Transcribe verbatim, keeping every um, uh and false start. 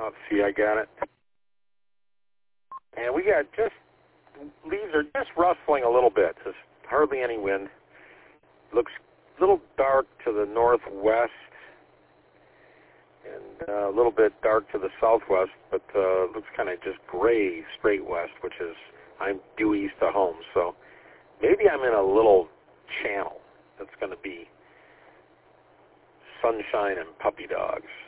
let's see, I got it. And we got just, leaves are just rustling a little bit. There's hardly any wind. Looks a little dark to the northwest and uh, a little bit dark to the southwest, but uh, looks kind of just gray straight west, which is, I'm due east of home. So maybe I'm in a little channel that's going to be sunshine and puppy dogs.